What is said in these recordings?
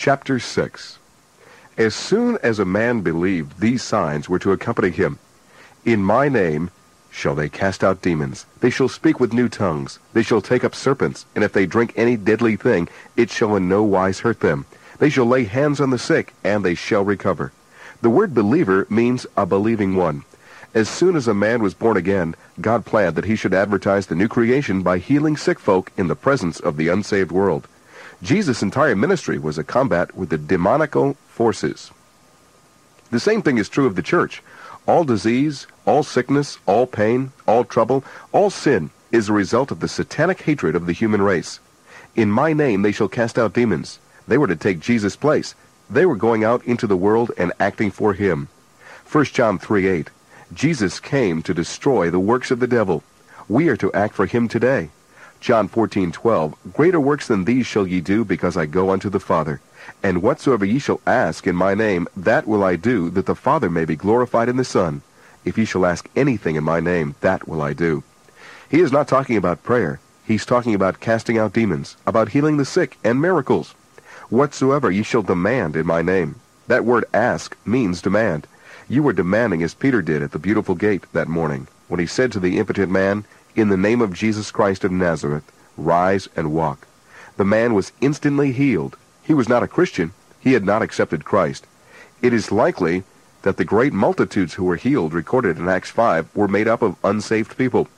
Chapter 6. As soon as a man believed, these signs were to accompany him. In my name shall they cast out demons. They shall speak with new tongues. They shall take up serpents, and if they drink any deadly thing, it shall in no wise hurt them. They shall lay hands on the sick, and they shall recover. The word believer means a believing one. As soon as a man was born again, God planned that he should advertise the new creation by healing sick folk in the presence of the unsaved world. Jesus' entire ministry was a combat with the demoniacal forces. The same thing is true of the church. All disease, all sickness, all pain, all trouble, all sin is a result of the satanic hatred of the human race. In my name they shall cast out demons. They were to take Jesus' place. They were going out into the world and acting for him. 1 John 3:8. Jesus came to destroy the works of the devil. We are to act for him today. John 14:12. Greater works than these shall ye do, because I go unto the Father. And whatsoever ye shall ask in my name, that will I do, that the Father may be glorified in the Son. If ye shall ask anything in my name, that will I do. He is not talking about prayer. He's talking about casting out demons, about healing the sick, and miracles. Whatsoever ye shall demand in my name. That word ask means demand. You were demanding as Peter did at the beautiful gate that morning, when he said to the impotent man, "In the name of Jesus Christ of Nazareth, rise and walk." The man was instantly healed. He was not a Christian. He had not accepted Christ. It is likely that the great multitudes who were healed recorded in Acts 5 were made up of unsaved people.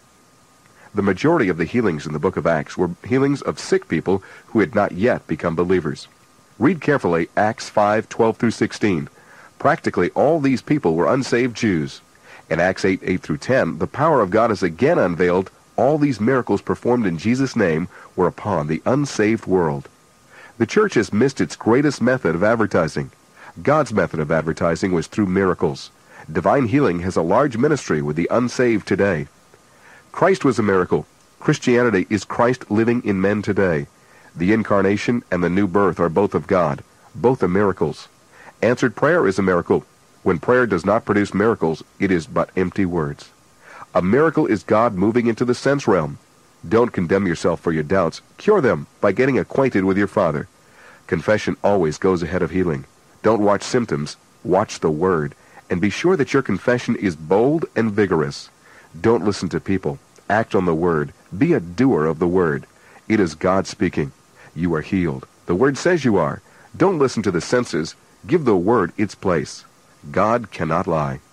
The majority of the healings in the book of Acts were healings of sick people who had not yet become believers. Read carefully Acts 5:12 through 16. Practically all these people were unsaved Jews. In Acts 8:8 through 10, the power of God is again unveiled. All these miracles performed in Jesus' name were upon the unsaved world. The church has missed its greatest method of advertising. God's method of advertising was through miracles. Divine healing has a large ministry with the unsaved today. Christ was a miracle. Christianity is Christ living in men today. The incarnation and the new birth are both of God. Both are miracles. Answered prayer is a miracle. When prayer does not produce miracles, it is but empty words. A miracle is God moving into the sense realm. Don't condemn yourself for your doubts. Cure them by getting acquainted with your Father. Confession always goes ahead of healing. Don't watch symptoms. Watch the Word. And be sure that your confession is bold and vigorous. Don't listen to people. Act on the Word. Be a doer of the Word. It is God speaking. You are healed. The Word says you are. Don't listen to the senses. Give the Word its place. God cannot lie.